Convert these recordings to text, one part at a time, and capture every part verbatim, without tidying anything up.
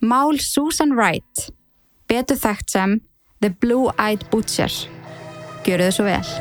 Mál Susan Wright, betur þekkt sem The Blue-Eyed Butcher. Gjörðu þið svo vel.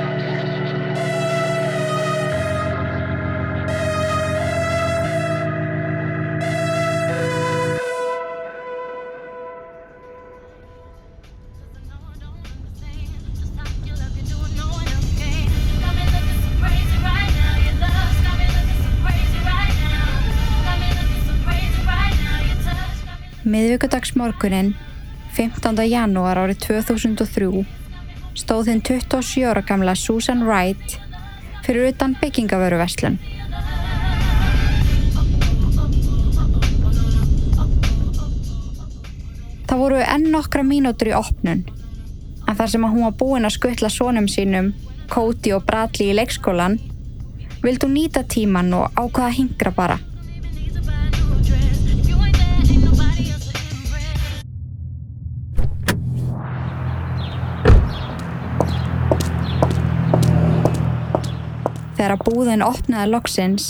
Miðvikudagsmorguninn, fimmtánda janúar árið tvö þúsund og þrjú, stóð hinn tuttugu og sjö ára gamla Susan Wright fyrir utan byggingavöruverslun. Það voru enn nokkra mínútur í opnun, en þar sem hún var búin að skutla sonum sínum, Cody og Bradley í leikskólan, vildi hún nýta tímann og ákvaða að hingra bara. Þegar að búðin opnaði loksins,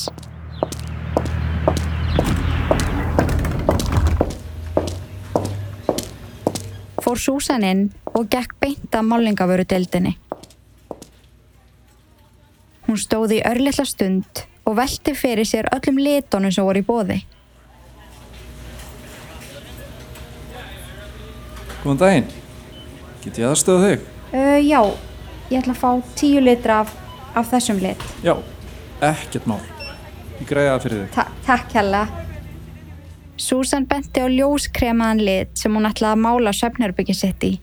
fór Susan inn og gekk beint að málningavörudeildinni. Hún stóð í örlitla stund og velti fyrir sér öllum litunum sem voru í boði. Góðan daginn. Get ég aðstoða þig? Uh, já, ég ætla að fá tíu litra af, af þessum lit. Já, ekkert mál. Ég græði það fyrir þig. Ta- takk hella. Susan benti á ljóskremaðan lit sem hún ætlaði að mála svefnherbergið sitt í.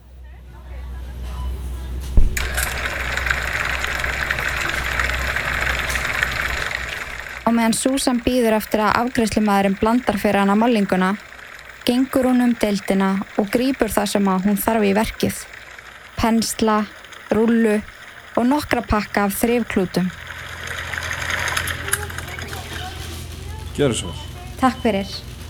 Á meðan Susan bíður eftir að afgreiðslumaðurinn blandar fyrir hana málninguna, gengur hún um deildina og grípur það sem að hún þarf í verkið. Pensla, rúllu og nokkra pakka af þrifklútum. Gjörðu svo. Takk fyrir.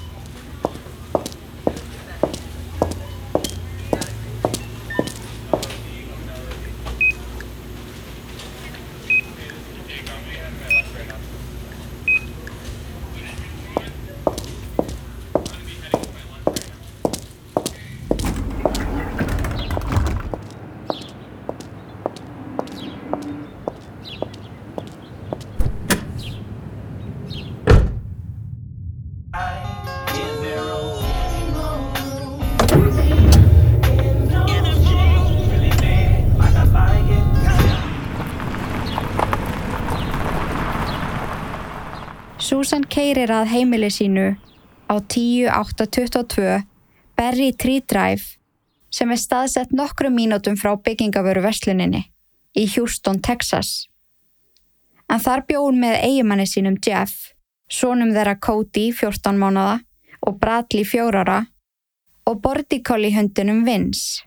Susan keyrir að heimili sínu á tíu átta tuttugu og tvö Berry Tree Drive sem er staðsett nokkrum mínútum frá byggingavöruversluninni í Houston, Texas. En þar bjó hún með eiginmanni sínum Jeff, sonum þeirra Cody, fjórtán mánaða, og Bradley, fjögurra ára, og border collie hundinum Vince.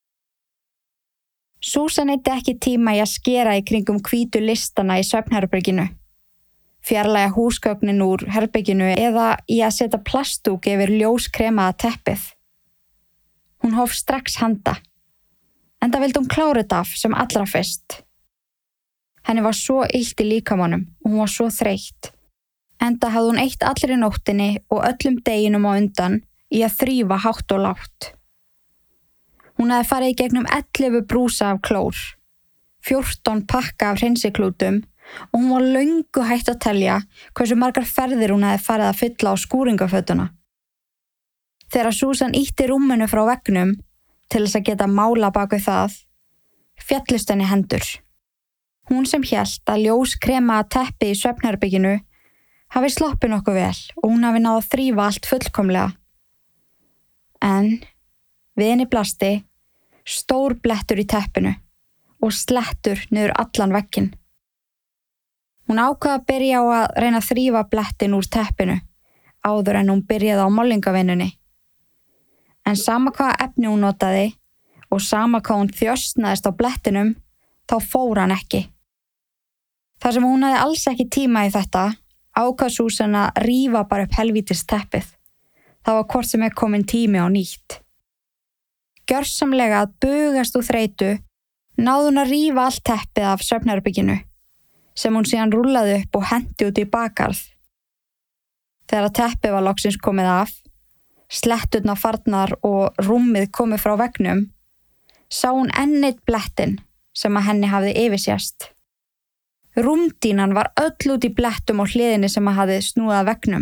Susan eyddi ekki tíma í að skera í kringum hvítu listana í svefnherberginu, fjarlægja húsgögnin úr herberginu eða í að setja plastdúk yfir ljóskremaða teppið. Hún hóf strax handa, enda vildi hún klára þetta af sem allra fyrst. Henni var svo illt í líkamanum og hún var svo þreytt, enda hafði hún eytt allri nóttinni og öllum deginum á undan í að þrífa hátt og lágt. Hún hafði farið í gegnum ellefu brúsa af klór, fjórtán pakka af hreinsiklútum og hún var löngu hætt að telja hversu margar ferðir hún hefði farið að fylla á skúringafötuna. Þegar Susan ýtti rúminu frá veggnum til þess að geta mála bak við það, féllust henni hendur. Hún sem hélt að ljóskremaða teppið í svefnherberginu hafi sloppið nokkuð vel og hún hafi náð að þrífa allt fullkomlega. En við henni blasti stór blettur í teppinu og slettur niður allan vegginn. Hún ákvað að byrja á að reyna að þrífa blettin úr teppinu áður en hún byrjaði á málningavinnunni. En sama hvaða efni hún notaði og sama hvað hún þjösnaðist á blettinum, þá fór hann ekki. Þar sem hún hafði alls ekki tíma í þetta, ákvað Susan að rífa bara upp helvítis teppið. Það var hvort sem er komin tími á nýtt. Gjörsamlega að bugast úr þreytu, náði hún að rífa allt teppið af svefnherberginu, sem hún síðan rúllaði upp og henti út í bakgarð. Þegar að teppið var loksins komið af, sletturnar farnar og rúmið komið frá veggnum, sá hún enn einn blettinn sem að henni hafði yfirsést. Rúmdínan var öll út í blettum og hliðinni sem að hafði snúið að veggnum.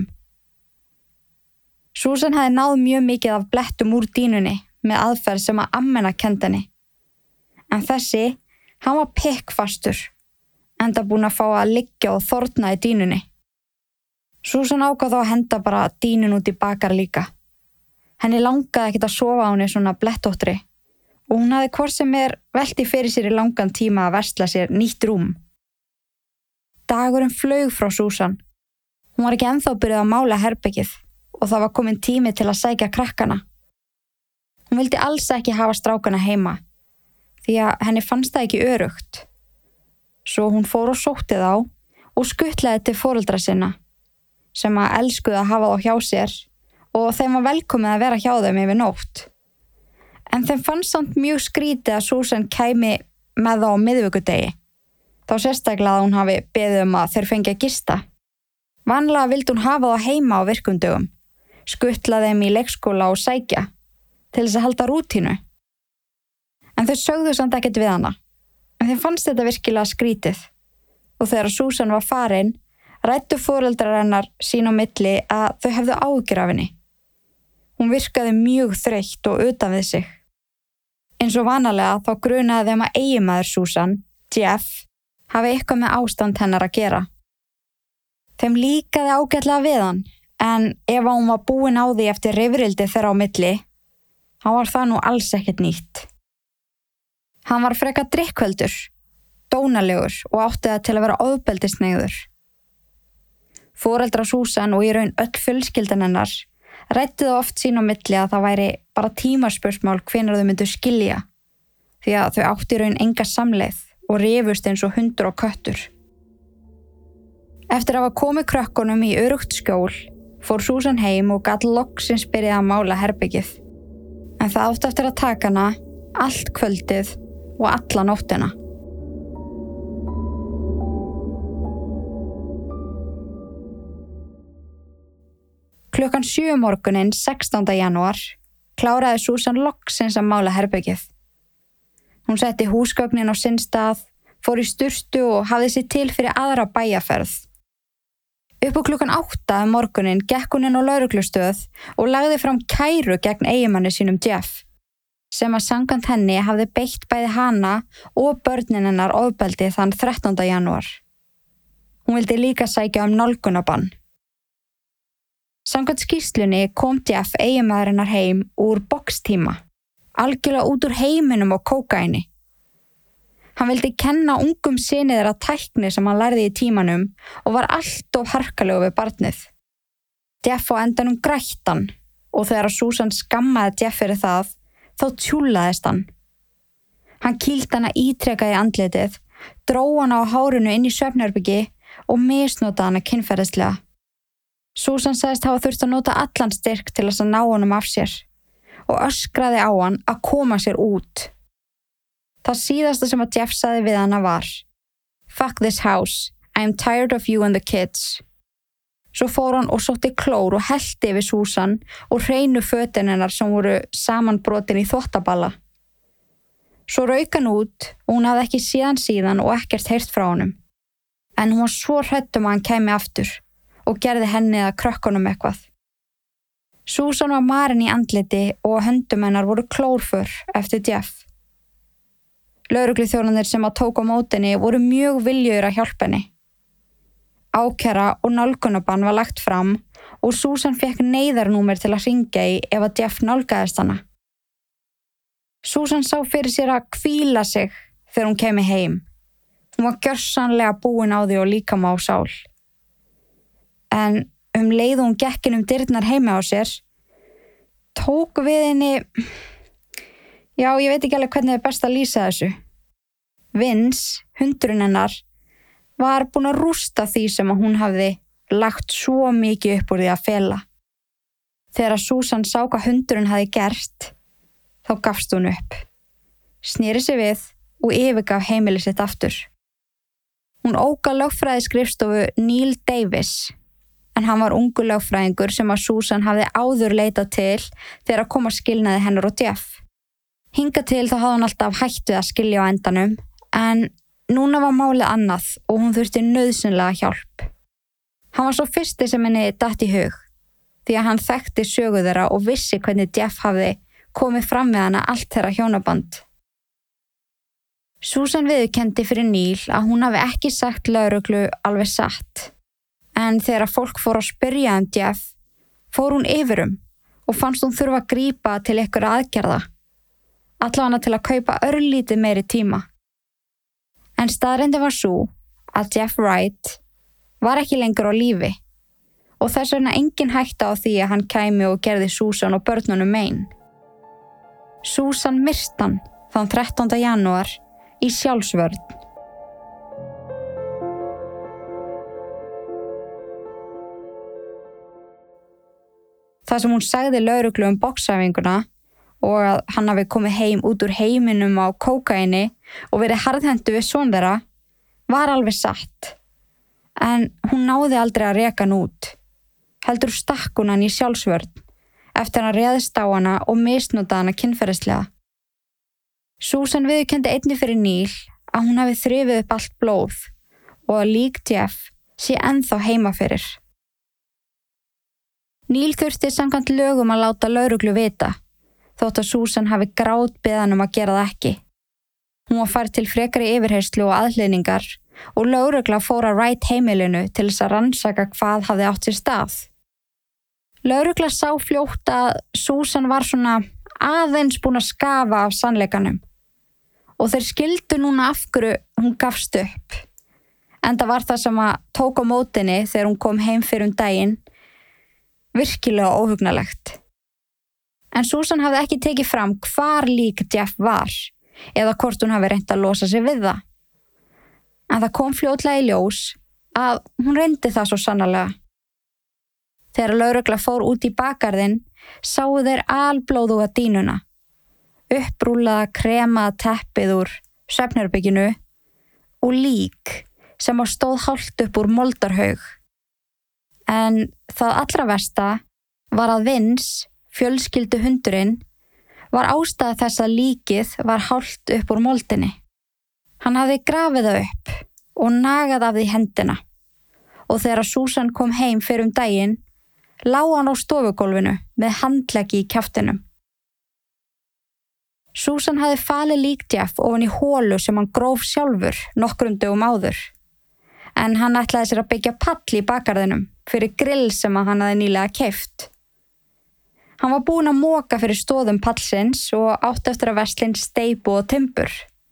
Susan hafði náð mjög mikið af blettum úr dínunni með aðferð sem að ammena kenndi henni. En þessi, hann var pikkfastur, enda búin að fá að liggja og þorna í dínunni. Susan ákvað þá að henda bara dínun út í bakar líka. Henni langaði ekkert að sofa á henni svona blettóttri og hún hafði hvort sem er velti fyrir sér í langan tíma að versla sér nýtt rúm. Dagurinn flaug frá Susan. Hún var ekki ennþá byrjuð að mála herbergið og það var komin tími til að sækja krakkana. Hún vildi alls ekki hafa strákana heima því að henni fannst það ekki öruggt. Svo hún fór og sótti þá og skuttlaði til foreldra sinna sem að elskuðu að hafa þá hjá sér og þeim var velkomið að vera hjá þeim yfir nótt. En þeim fannst samt mjög skrítið að Susan kæmi með þá á miðvikudegi. Þá sérstaklega að hún hafi beðið um að þeir fengi að gista. Vanlega vildi hún hafa þá heima á virkundögum, skuttla þeim í leikskóla og sækja til þess að halda rútínu. En þau sögðu samt ekkert við hana. En þeim fannst þetta virkilega skrítið. Og þegar Susan var farin, ræddu foreldrar hennar sín á milli að þau hefðu áhyggjur af henni. Hún virkaði mjög þreytt og utan við sig. Eins og vanalega þá grunaði þeim að eiginmaður Susan, Jeff, hafi eitthvað með ástand hennar að gera. Þeim líkaði ágætlega við hann, en ef hún var búin á því eftir rifrildi þeirra á milli, þá var það nú alls ekkert nýtt. Hann var frekar drykkveldur, dónalegur og átti það til að vera ofbeldisneyður. Foreldrar Susan og í raun öll fjölskyldan hennar ræddu það oft sín á milli að það væri bara tímaspursmál hvenær þau myndu skilja, því að þau átti í raun enga samleið og rifust eins og hundur og köttur. Eftir að hafa komið krökkunum í öruggt skjól, fór Susan heim og gat loksins byrjað að mála herbergið. En það átti eftir að taka hana allt kvöldið og alla nóttina. Klukkan sjö morguninn sextánda janúar kláraði Susan loksins að mála herbergið. Hún setti húsgögnin á sinn stað, fór í sturtu og hafði sér til fyrir aðra bæjarferð. Upp á klukkan átta um morguninn gekk hún inn á lögreglustöð og lagði fram kæru gegn eiginmanni sínum Jeff, sem að samkvæmt henni hafði beitt bæði hana og börnin hennar ofbeldi þann þrettánda janúar. Hún vildi líka sækja um nálgunabann. Samkvæmt skýrslunni kom Jeff eiginmaðurinnar heim úr boxtíma, algjörlega út úr heiminum og kókaini. Hann vildi kenna ungum syni þeirra tækni sem hann lærði í tímanum og var allt of harkalegu við barnið. Jeff á endanum grætt hann og þegar Susan skammaði Jeff fyrir það, þá tjúllaðist hann. Hann kýldi hana ítrekað í andlitið, dró hana á hárinu inn í svefnherbyggi og misnotaði hana kynferðislega. Susan sagðist hafa þurft að nota allan styrk til þess að ná honum af sér og öskraði á hann að koma sér út. Það síðasta sem að Jeff sagði við hana var: "Fuck this house, I am tired of you and the kids." Svo fór hann og sótti klór og hellti yfir Susan og hreinu fötin hennar sem voru samanbrotin í þvottaballa. Svo rauk hann út og hún hafði ekki síðan síðan og ekkert heyrt frá honum. En hún var svo hrædd um að hann kæmi aftur og gerði henni að krökkunum eitthvað. Susan var marin í andliti og höndum hennar voru klórför eftir Jeff. Lögregluþjónarnir sem að tók á mótinni voru mjög viljugir að hjálpa henni. Ákæra og nálgunabann var lagt fram og Susan fekk neyðarnúmer til að hringja í ef að Jeff nálgaðist hana. Susan sá fyrir sér að hvíla sig þegar hún kemi heim. Hún var gjörsamlega búin á því og líkama á sál. En um leið og hún gekk inn um dyrnar heima á sér, tók við henni, já, ég veit ekki alveg hvernig er best að lýsa þessu. Vince, hundurinn hennar, var búin að rústa því sem að hún hafði lagt svo mikið upp úr því að fela. Þegar Susan sá hvað hundurinn hafði gert, þá gafst hún upp, sneri sig við og yfirgaf heimili sitt aftur. Hún ók að lögfræðiskrifstofu Neil Davis, en hann var ungur lögfræðingur sem að Susan hafði áður leitað til þegar að koma skilnaði hennar og Jeff. Hingað til þá hafði hann alltaf hætt við að skilja á endanum, en núna var málið annað og hún þurfti nauðsynlega hjálp. Hann var svo fyrsti sem henni datt í hug, því að hann þekkti sögu þeirra og vissi hvernig Jeff hafði komið fram við hana allt þeirra hjónaband. Susan viðurkenndi fyrir Neil að hún hafi ekki sagt lögreglu alveg satt, en þegar fólk fór að spyrja um Jeff, fór hún yfir um og fannst hún þurfa að grípa til einhverja aðgerða, allavega til að kaupa örlítið meiri tíma. En staðreyndin var sú að Jeff Wright var ekki lengur á lífi og þess vegna engin hætta á því að hann kæmi og gerði Susan og börnunum mein. Susan myrti hann þann þrettánda janúar í sjálfsvörn. Það sem hún sagði lögreglu um boxæfinguna og að hann hafi komið heim út úr heiminum á kókaini og verið harðhentur við son þeirra var alveg satt. En hún náði aldrei að reka hann út. Heldur stakk hún hann í sjálfsvörn eftir að hann réðist á hana og misnotaði hana kynferðislega. Susan viðurkenndi einnig fyrir Neil að hún hafi þrifið upp allt blóð og að lík Jeff sé ennþá heima fyrir. Neil þurfti samkvæmt lögum að láta lögreglu vita, þótt að Susan hafi grátbeðið hann um að gera það ekki. Hún var færð til frekari yfirheyrslu og aðhlynningar og lögregla fór að Wright heimilinu til þess að rannsaka hvað hafði átt sér stað. Lögregla sá fljótt að Susan var svona aðeins búin að skafa af sannleikanum og þeir skildu núna af hverju hún gafst upp. Enda var það sem að tók á mótinni þegar hún kom heim fyrir um daginn virkilega óhugnalegt. En Susan hafði ekki tekið fram hvar lík Jeff var eða hvort hún hafi reynt að losa sig við það. En það kom fljótlega í ljós að hún reyndi það svo sannarlega. Þegar lögregla fór út í bakgarðinn sáu þeir alblóðuga dýnuna, upprúllaða kremaða teppið úr svefnherberginu og lík sem var stóð hálft upp úr moldarhaug. En það allra versta var að Vince, fjölskyldu hundurinn, var ástæða þess að líkið var hálft upp úr moldinni. Hann hafði grafið það upp og nagað af því hendina og þegar Susan kom heim fyrir um daginn lá hann á stofugólfinu með handleggi í kjaftinum. Susan hafði falið lík Jeff ofan í hólu sem hann gróf sjálfur nokkrum dögum áður, en hann ætlaði sér að byggja pall í bakgarðinum fyrir grill sem hann hafði nýlega keypt. Hann var búinn að moka fyrir stóðum pallsins og átti eftir að versla inn steypu og timbur.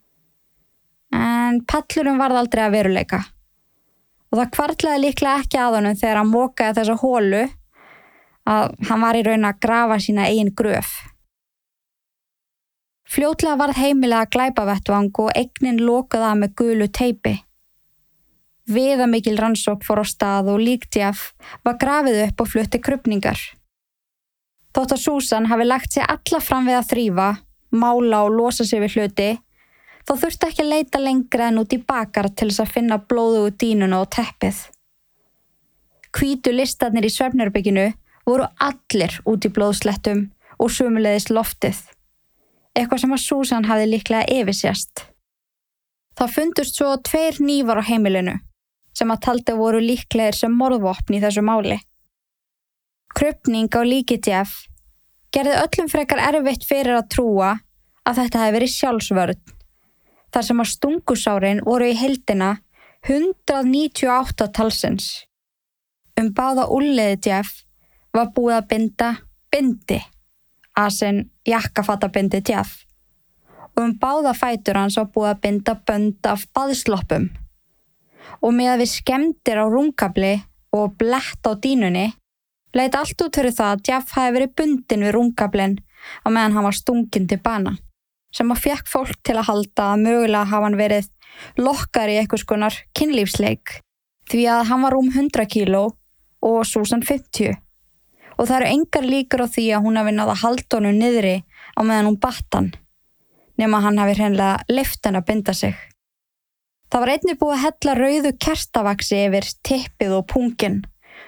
En pallurinn varð aldrei að veruleika og það hvarflaði líklega ekki að honum þegar hann mokaði þessa hólu að hann var í raun að grafa sína eigin gröf. Fljótlega varð heimilega glæpavettvang og eignin lokaði að með gulu teipi. Viðamikil rannsókn fór á stað og lík Jeff var grafið upp og flutti krufningar. Þótt að Susan hafi lagt sig alla fram við að þrífa, mála og losa sig við hluti, þá þurfti ekki að leita lengra en út í bakar til þess að finna blóðugu dýnuna og teppið. Hvítu listarnir í svefnherberginu voru allir út í blóðslettum og sömuleiðis loftið, eitthvað sem að Susan hafði líklega yfirsést. Það fundust svo tveir hnífar á heimilinu, sem að taldi voru líklegir sem morðvopn í þessu máli. Krufning á líki Jeff gerði öllum frekar erfitt fyrir að trúa að þetta hefði verið sjálfsvörn, þar sem að stungusárin voru í heildina hundrað níutíu og átta talsins. Um báða úlliði Jeff var búið að binda bindi, asin jakkafattabindi Jeff, og um báða fætur hans var búið að binda bönd af baðsloppum. Og með að við skemmdir á rúmkabli og blett á dýnunni, leit allt út fyrir það að Jeff hafi verið bundinn við rúmkablin á meðan hann var stunginn til bana, sem að fékk fólk til að halda að mögulega hafa hann verið lokkar í einhvers konar kynlífsleik, því að hann var rúm hundrað kíló og Susan fimmtíu. Og það eru engar líkur á því að hún hafi náð að halda honum niðri á meðan hún batt hann, nema hann hafi hreinlega leyft henni að binda sig. Það var einnig búið að hella rauðu kertavaxi yfir tippið og punginn,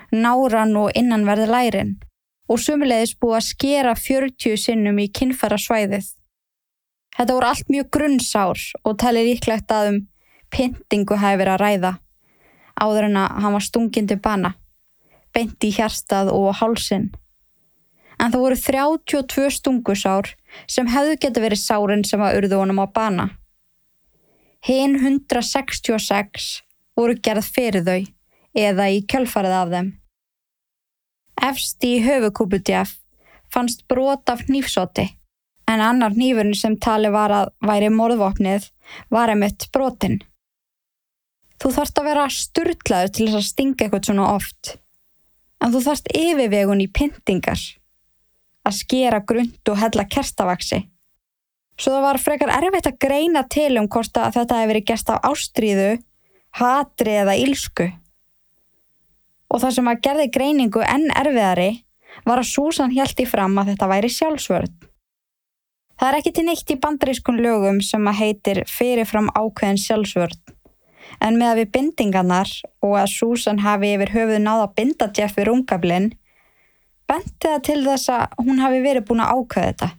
náran og innanverð lærin og sömuleiðis búið að skera fjörutíu sinnum í kynfærasvæðið. Þetta voru allt mjög grunnsár og talið líklegt að um pyntingu hafi verið að ræða áður en að hann var stunginn til bana, beint í hjartað og hálsinn. En það voru þrjátíu og tvö stungusár sem hefðu getað verið sárin sem að urðu honum á bana. Hin hundrað sextíu og sex voru gerð fyrir þau eða í kjölfarið af þeim. Efst í höfuðkúpu Jeff fannst brot af hnífsoddi, en annar hnífurinn sem talið var að væri morðvopnið var einmitt brotinn. Þú þarft að vera sturlaður til þess að stinga eitthvað svona oft, en þú þarft yfirvegun í pyntingar, að skera grunnt og hella kertavaxi. Svo það var frekar erfitt að greina til um hvort að þetta hefði verið gert af ástríðu, hatri eða ílsku. Og það sem að gerði greiningu enn erfiðari var að Susan hélt í fram að þetta væri sjálfsvörn. Það er ekki til neitt í bandarískum lögum sem að heitir fyrirfram ákveðin sjálfsvörn, en með að við bindingarnar og að Susan hafi yfir höfuð náð að binda Jeff við rúmgaflinn, benti það til þess að hún hafi verið búin að ákveða þetta.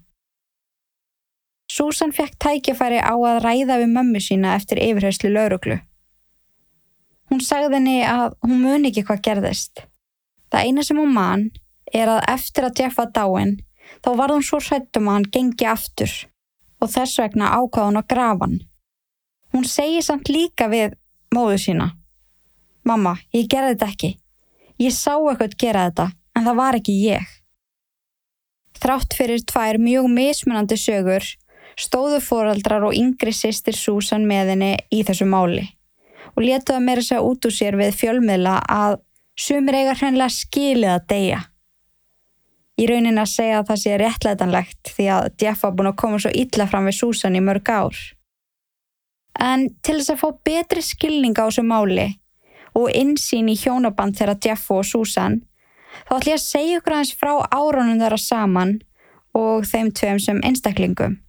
Susan fékk tækifæri á að ræða við mömmu sína eftir yfirheyrslu lögreglu. Hún sagði henni að hún muni ekki hvað gerðist. Það eina sem hún man er að eftir að Jeff var dáinn, þá varð hún svo hrædd um að hann gengi aftur og þess vegna ákvað hún að grafa hann. Hún segir samt líka við móður sína: Mamma, ég gerði þetta ekki. Ég sá eitthvað gera þetta, en það var ekki ég. Þrátt fyrir tvær mjög mismunandi sögur stóðu foreldrar og yngri systir Susan með henni í þessu máli og létu það meira segja út úr sér við fjölmiðla að sumir eiga hreinlega skilið að deyja. Í rauninni að segja að það sé réttlætanlegt því að Jeff var búin að koma svo illa fram við Susan í mörg ár. En til þess að fá betri skilning á þessu máli og innsýn í hjónaband þeirra Jeff og Susan, þá ætla ég að segja ykkur aðeins frá árunum þeirra saman og þeim tveim sem einstaklingum.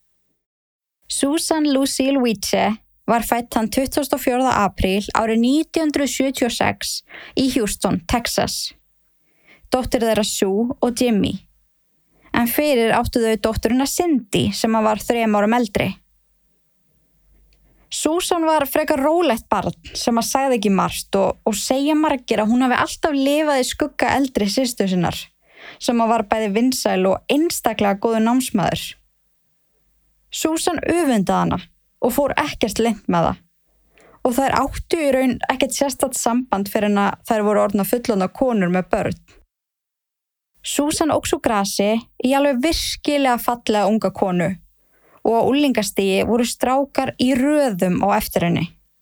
Susan Lucille Weitze var fædd þann tuttugasta og fjórða apríl árið nítján hundruð sjötíu og sex í Houston, Texas. Dóttir þeirra Sue og Jimmy. En fyrir áttu þau dótturina Cindy sem var þrem árum eldri. Susan var frekar rólegt barn sem að sagði ekki margt og, og segja margir að hún hafi alltaf lifað í skugga eldri systur sinnar, sem að var bæði vinsæl og einstaklega góður námsmaður. Susan öfundaði hana og fór ekkert leynt með það. Og þær áttu í raun ekkert sérstakt samband fyrir en að þær voru orðnar fullorðnar konur með börn. Susan óx úr grasi í alveg virkilega fallega unga konu og á unglingastigi voru strákar í röðum á eftir henni.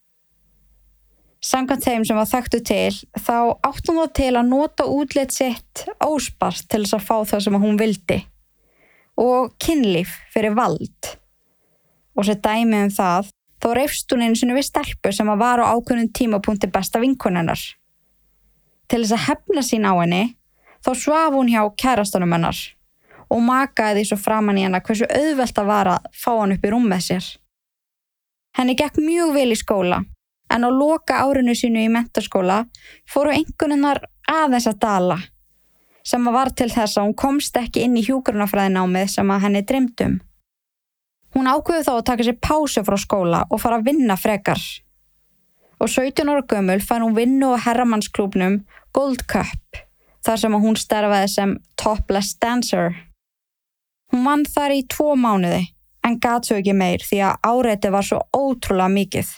Samkvæmt þeim sem var þekktu til, þá átti hún þá til að nota útlit sitt óspart til þess að fá það sem hún vildi og kynlíf fyrir vald. Og sér dæmi um það, þá reifst hún einu sinni við stelpu sem var á ákveðnum tímapunkti besta vinkonu hennar. Til þess að hefna sín á henni, þá svaf hún hjá kærastanum hennar og makaði því svo framan í hennar hversu auðvelt að var að fá hann upp í rúm með sér. Henni gekk mjög vel í skóla, en á loka árinu sínu í menntaskóla fóru einkunnirnar aðeins að dala, sem var til þess að hún komst ekki inn í hjúkrunarfræðinámið sem að henni dreymdi um. Hún ákveður þá að taka sér pásu frá skóla og fara að vinna frekar. Og sautján ára gömul fær hún vinnu á herramannsklúbnum Gold Cup, þar sem hún starfaði sem topless dancer. Hún vann þar í tvo mánuði, en gat svo ekki meir því að áreitið var svo ótrúlega mikið.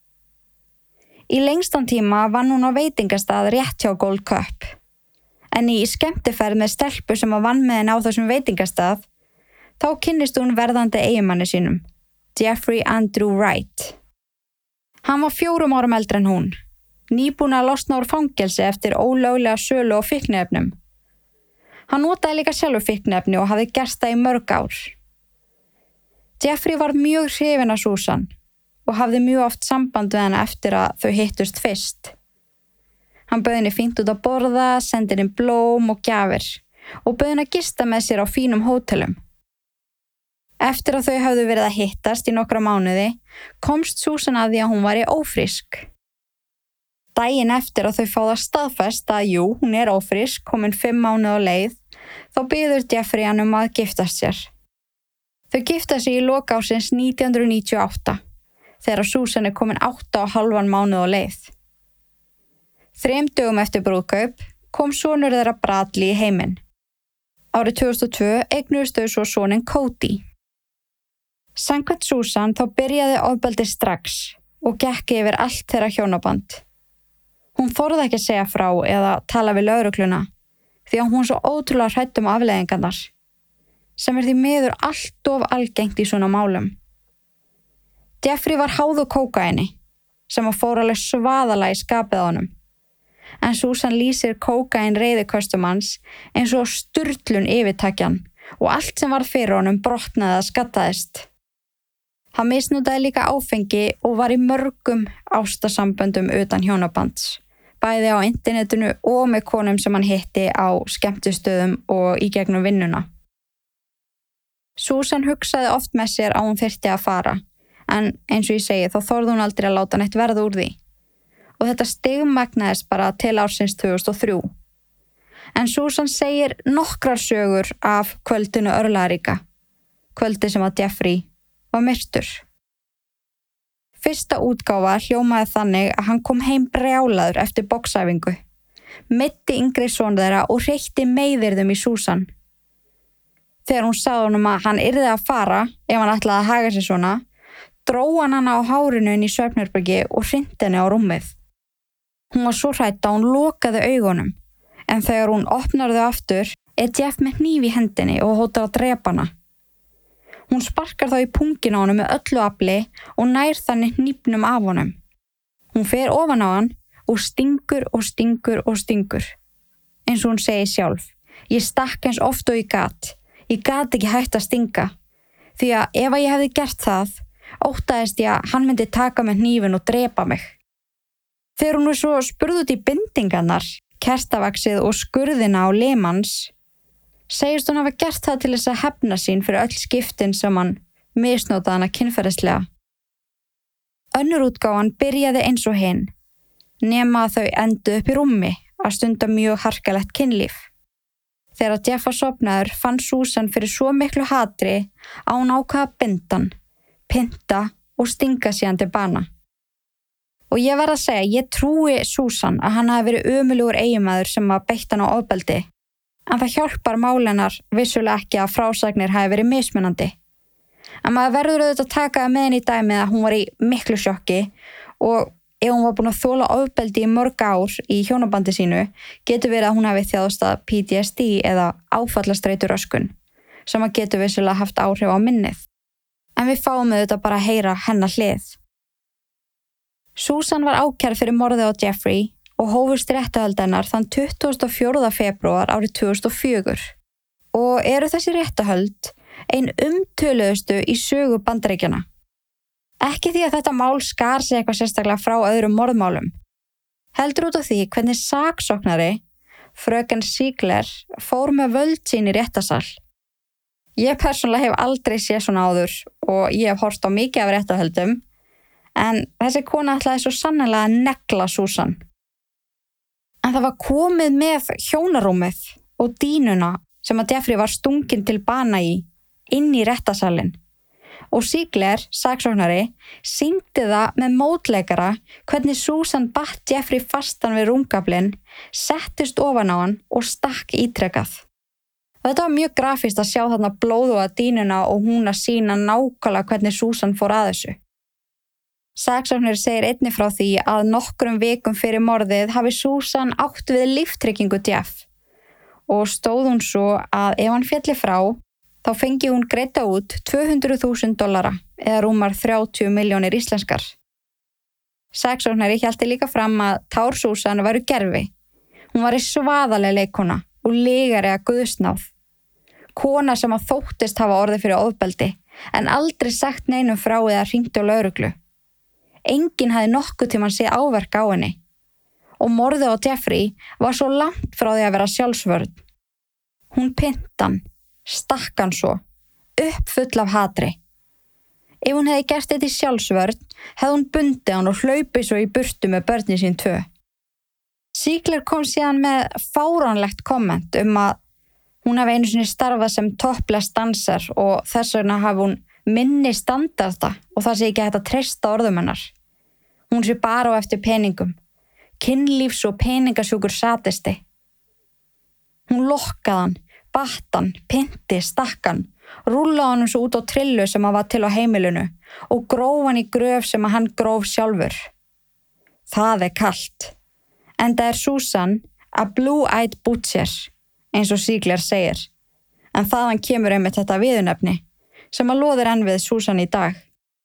Í lengstan tíma vann hún á veitingastað rétt hjá Gold Cup, en í skemmtiferð með stelpu sem að vann með henni á þessum veitingastað, þá kynnist hún verðandi eiginmanni sínum, Jeffrey Andrew Wright. Hann var fjórum árum eldri en hún, nýbúinn að losna úr fangelsi eftir ólöglega sölu og fíkniefnum. Hann notaði líka sjálfur fíkniefni og hafði gert það í mörg ár. Jeffrey var mjög hrifinn af Susan og hafði mjög oft samband við hana eftir að þau hittust fyrst. Hann bauð henni fínt út að borða, sendi henni blóm og gjafir og bauð henni að gista með sér á fínum hótelum. Eftir að þau hafðu verið að hittast í nokkra mánuði, komst Susan að því að hún væri ófrísk. daginn eftir að þau fá það staðfest að jú, hún er ófrísk, komin fimm mánuð á leið, þá biður Jeffrey hann um að giftast sér. Þau gifta sig í lok ársins nítján hundruð níutíu og átta, þegar Susan er komin átta og hálfan mánuð á leið. Þrem dögum eftir brúðkaup kom sonur þeirra Bradley í heiminn. Árið tvö þúsund og tvö eignuðust þau svo soninn Cody. Samkvæmt Susan þá byrjaði ofbeldi strax og gekk yfir allt þeirra hjónaband. Hún þorði ekki að segja frá eða tala við lögregluna því að hún svo ótrúlega hrædd um afleiðingarnar, sem er því miður allt of algengt í svona málum. Jeffrey var háður kókaíni sem að fór alveg svaðalega í skapið á honum, en Susan lýsir kókaín reiðiköstum hans eins og sturlun yfirtakjan og allt sem var fyrir honum brotnaði að skattaðist. Hann misnotaði líka áfengi og var í mörgum ástasamböndum utan hjónabands, bæði á internetinu og með konum sem hann hitti á skemmtistöðum og í gegnum vinnuna. Susan hugsaði oft með sér að hún þyrfti að fara, en eins og ég segi þá þorði hún aldrei að láta neitt verða úr því. Og þetta stigmagnaðist bara til ársins tvö þúsund og þrjú. En Susan segir nokkrar sögur af kvöldinu örlagaríka, kvöldi sem að Jeffrey var myrtur. Fyrsta útgáfa hljómaði þannig að hann kom heim brjálaður eftir boxæfingu, meiddi yngri son þeirra og hreytti meiðyrðum í Susan. Þegar hún sagði honum að hann yrði að fara ef hann ætlaði að haga sig svona, dró hann hana á hárinu inn í svefnherbergi og hrindi henni á rúmið. Hún var svo hrædd að hún lokaði augunum, en þegar hún opnar þau aftur er Jeff með hníf í hendinni og hótar að drepa hana. Hún sparkar þá í pungin á honum með öllu afli og nær þannig hnífnum af honum. Hún fer ofan á hann og stingur og stingur og stingur. Eins og hún segi sjálf, ég stakk eins oft og ég gat. Ég gat ekki hægt að stinga, því að ef ég hefði gert það, óttaðist ég að hann myndi taka með hnífin og drepa mig. Þegar hún er svo spurð út í bindingarnar, kertavaxið og skurðina á limans, segist hún hafa gert það til þess að hefna sín fyrir öll skiptin sem hann misnotaði hana kynferðislega. Önnur útgáfan byrjaði eins og hinn, nema að þau endu upp í rúmi að stunda mjög harkalegt kynlíf. Þegar Jeff var sofnaður fann Susan fyrir svo miklu hatri að hún ákvað að binda hann, pynta og stinga síðan til bana. Og ég verð að segja, ég trúi Susan að hann hafi verið ömurlegur eiginmaður sem að beitt hann á ofbeldi, en það hjálpar málennar vissulega ekki að frásagnir hafi verið mismunandi. En maður verður auðvitað að taka með henni í dæmið að hún var í miklu sjokki og ef hún var búin að þola ofbeldi í mörg ár í hjónabandi sínu, getur verið að hún hafi þjáðst af P T S D eða áfallastreituröskun, sem að getur vissulega haft áhrif á minnið. En við fáum auðvitað bara að heyra hennar hlið. Susan var ákærð fyrir morðið á Jeffrey og hófust réttarhöld hennar þann tuttugasta og fjórða febrúar árið tvö þúsund og fjögur. Og eru þessi réttarhöld ein umtöluðustu í sögu Bandaríkjanna. Ekki því að þetta mál skar sig eitthvað sérstaklega frá öðrum morðmálum. Heldur út af því hvernig saksóknari, fröken Ziegler, fór með völd sín í réttarsal. Ég persónulega hef aldrei séð svona áður og ég hef horft á mikið af réttarhöldum, en þessi kona ætlaði svo sannarlega að negla Susan. En það var komið með hjónarúmið og dýnuna sem að Jeffrey var stunginn til bana í, inn í réttarsalinn. Og Ziegler, saksóknari, sýndi það með mótleikara hvernig Susan batt Jeffrey fastan við rúmgaflinn, settist ofan á hann og stakk ítrekað. Þetta var mjög grafískt að sjá þarna blóðuga dýnuna og hún að sýna nákvæmlega hvernig Susan fór að þessu. Saksóknari segir einnig frá því að nokkrum vikum fyrir morðið hafi Susan átt við líftryggingu Jeff og stóð hún svo að ef hann félli frá, þá fengi hún greidda út tvö hundruð þúsund dollara eða rúmar þrjátíu milljónir íslenskar. Saksóknari hélti líka fram að tár Susan væru gervi. Hún var í svaðaleg leikkona og lygari að guðsnáð. Kona sem að þóttist hafa orðið fyrir ofbeldi, en aldrei sagt neinum frá eða hringt á lögreglu. Enginn hafði nokkuð tímann séð áverka á henni. Og morðið á Jeffrey var svo langt frá því að vera sjálfsvörn. Hún pynta hann, stakk hann svo, upp full af hatri. Ef hún hefði gert þetta í sjálfsvörn, hefði hún bundið hann og hlaupið svo í burtu með börnin sín tvö. Ziegler kom síðan með fáránlegt komment um að hún hafi einu sinni starfað sem topless danser og þess vegna hafi hún minni standarda og það sé ekki hægt að treysta orðum hennar. Hún sé bara á eftir peningum, kynlífs- og peningasjúkur satisti. Hún lokkaði hann, batt hann, pynti, stakk hann, rúllaði hann svo út á trillu sem hann var til á heimilinu og gróf hann í gröf sem hann gróf sjálfur. Það er kalt. Enda er Susan a blue-eyed butcher, eins og Ziegler segir, en þaðan kemur einmitt þetta viðurnefni sem að loðir enn við Susan í dag.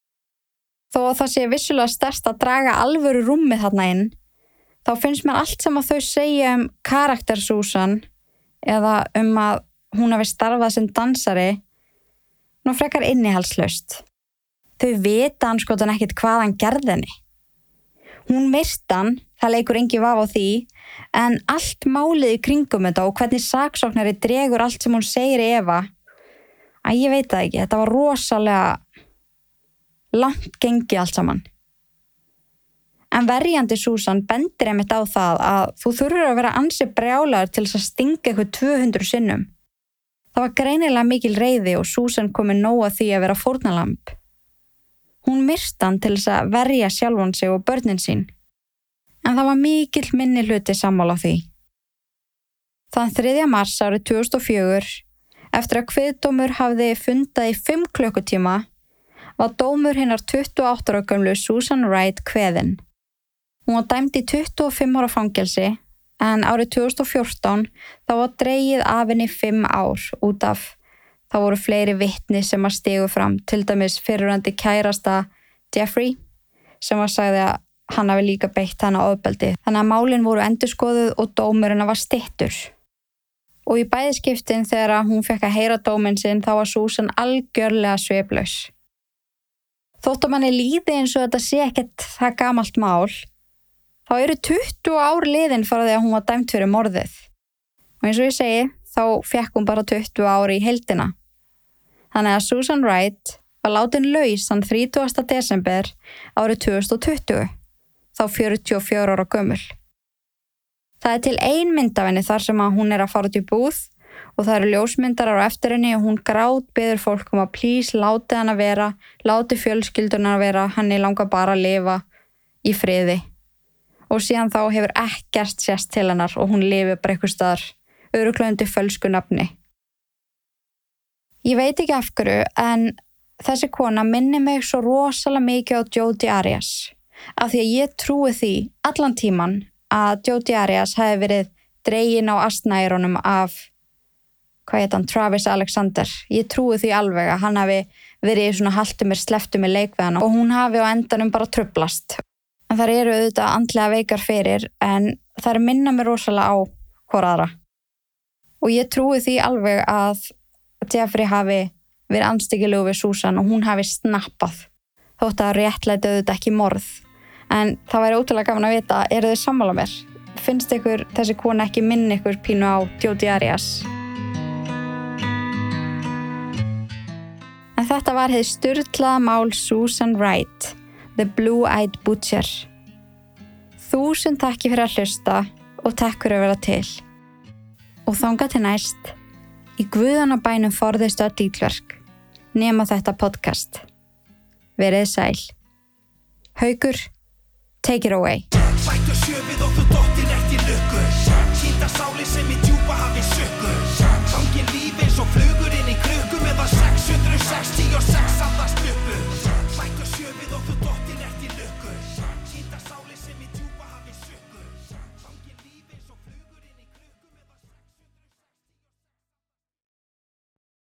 Þó að það sé vissulega sterkt að draga alvöru rúmið þarna inn, þá finnst mér allt sem að þau segja um karakter Susan eða um að hún hafi starfað sem dansari nú frekar innihaldslaust. Þau vita anskotan ekkert hvað hann gerði henni. Hún myrti hann, það leikur engin vafi á því, en allt málið í kringum þetta og hvernig saksóknari dregur allt sem hún segir í efa, að ég veit það ekki, þetta var rosalega langt gengið allt saman. En verjandi Susan bendir einmitt á það að þú þurfur að vera ansi brjálaður til þess að stinga eitthvað tvö hundruð sinnum. Það var greinilega mikil reiði og Susan kom með nóg að því að vera fórnarlamb. Hún myrti hann til þess að verja sjálfan sig og börnin sín. En það var mikill minni hluti sammála því. Þann þriðja mars árið tvö þúsund og fjögur, eftir að kviðdómur hafði fundað í fimm klukkutíma, var dómur hinnar tuttugu og átta ára gömlu Susan Wright kveðinn. Hún var dæmd í tuttugu og fimm ára fangelsi, en árið tvö þúsund og fjórtán þá var dregið af henni fimm ár út af þá voru fleiri vitni sem að stigu fram, til dæmis fyrrverandi kærasta Jeffrey, sem var sagði að hann hafi líka beitt hana ofbeldi. Þannig að málin voru endurskoðuð og dómurinn var styttur. Og í bæði skiptin þegar hún fekk að heyra dóminn sinn þá var Susan algjörlega sviplaus. Þótt að manni líði eins og þetta sé ekkert það gamalt mál, þá eru tuttugu ár liðin frá því að hún var dæmd fyrir morðið. Og eins og ég segi, þá fekk hún bara tuttugu ári í heildina. Þannig að Susan Wright var látin laus þann þrítugasta desember árið tvö þúsund og tuttugu, þá fjörutíu og fjögurra ára gömul. Það er til ein mynd af henni þar sem að hún er að fara út í búð og það eru ljósmyndarar á eftir henni og hún grátbiður fólk um að please láti hann að vera, láti fjölskylduna að vera, hann er langar bara að lifa í friði. Og síðan þá hefur ekkert sést til hennar og hún lifi bara eitthvað staðar, örugglega undir fölsku nafni. Ég veit ekki af hverju, en þessi kona minnir mig svo rosalega mikið á Jodi Arias, af því að ég trúi því allan tíman að Jodi Arias hafi verið dregin á astnæronum af, hvað heit hann, Travis Alexander. Ég trúi því alveg að hann hafi verið svona haltu mér, sleftu mér leik við hann og hún hafi á endanum bara trublast. En þar eru auðvitað andlega veikar fyrir, en þar minna mér rosalega á hvora aðra. Og ég trúi því alveg að Jeffrey hafi verið andstyggilegu við Susan og hún hafi snappað. Þótt að réttlæti auðvitað ekki morð. En það væri ótrúlega gaman að vita, eru þið sammála mér? Finnst ykkur þessi kona ekki minni ykkur pínu á Jodi Arias? En þetta var hið sturlaða mál Susan Wright, The Blue-Eyed Butcher. Þúsund takki fyrir að hlusta og takk fyrir að vera til. Og þangað til næst, í guðanna bænum forðistu öll illverk, nema þetta podcast. Verið sæl. Haukur, take it away. Sættu sjöfið og þú dottir ekki lukku. Sýnda sáli sem í